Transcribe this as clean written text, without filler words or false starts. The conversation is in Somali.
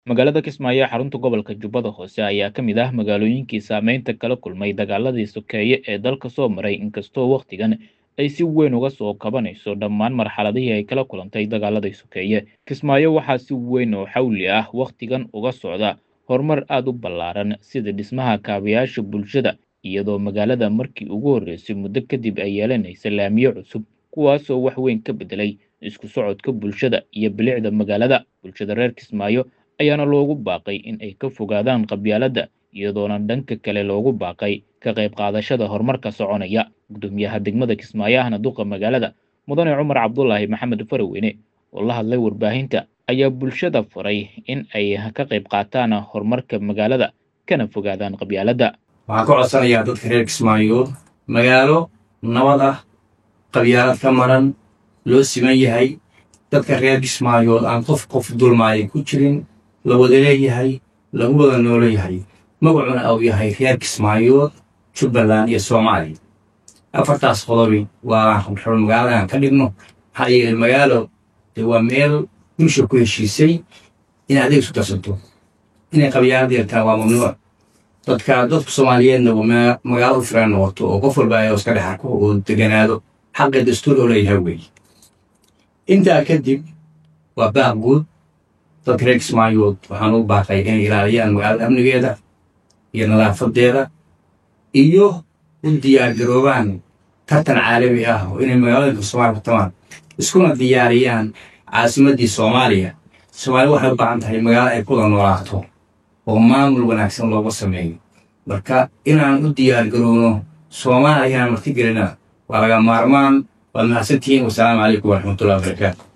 Magaalada Kismaayo ee xarunta gobolka Jubbada Hoose ayaa ka mid ah magaalooyinkii saameynta kala kulmay dagaaladii sokeeye ee dalka soo maray, inkastoo wakhtigan ay si weyn uga soo kabanayso dhammaan marxaladihii ay kala kulantay dagaaladii sokeeye. Kismaayo waxaa si weyn oo xawli ah wakhtigan uga socda horumar aad u ballaaran sida dhismaha kaabayaasha bulshada, iyadoo magaalada markii ugu horreysay muddo kadib ay yeelanaysa laamiyo cusub kuwaasoo wax weyn ka beddelay isku socodka bulshada iyo bilicda magaalada. Bulshada reer Kismaayo ayaana loogu baaqay in ay ka fogaadaan qabyaaladda, iyadoona dhanka kale loogu baaqay ka qayb qaadashada horumarka soconaya. Gudoomiyaha degmada Kismaayo ahna duqa magaalada Mudane Cumar Cabdulaahi Maxamed Faraweyne oo la hadlay warbaahinta ayaa bulshada faray in ay ka qayb qaataan horumarka magaalada kana fogaadaan qabyaaladda. waxaan ka codsanayaa dadka reer Kismaayo magaalo nabad ah, qabyaalad ka maran, loo siman yahay, dadka reer Kismaayo aan qof dulmaayo ku jirin, la wada leeyahay, lagu wada nooleeyahay, magacuna uu yahay reer Kismaayo, Jubbaland iyo Soomaaliya. afartaas qodobi waa xubin magaaladan ka dhigno maxaa yeelay magaalo waa meel bulsho ku heshiisay in adeeg isu darsato, inay qabyaalad yeeltaan waa mamnuuc. dadka Soomaaliyeedna waa magaalo u filan noqoto oo qof walba ay iska dhex arko oo deganaado xaqqa dastuur oo leeyahay weeye. intaa kadib waa baaq guud dadka reer Kismaayo waxaan u baaqay inay ilaaliyaan magaalada amnigeeda iyo nadaafadeeda iyo u diyaargaroobaan tartan caalami ah oo inay magaalooyinka Soomaaliya ku tamaan iskuna diyaariyaan caasimadii Soomaaliya. Soomaaliya waxay u baahan tahay magaalo ay ku noolaato oo maamul wanaagsan looga sameeyo. marka inaan u diyaargarowno Soomaaliya marti gelina waa laga maarmaan. waa mahadsantihiin. wassalaamu calaykum waraxmatullaahi wabarakaatu.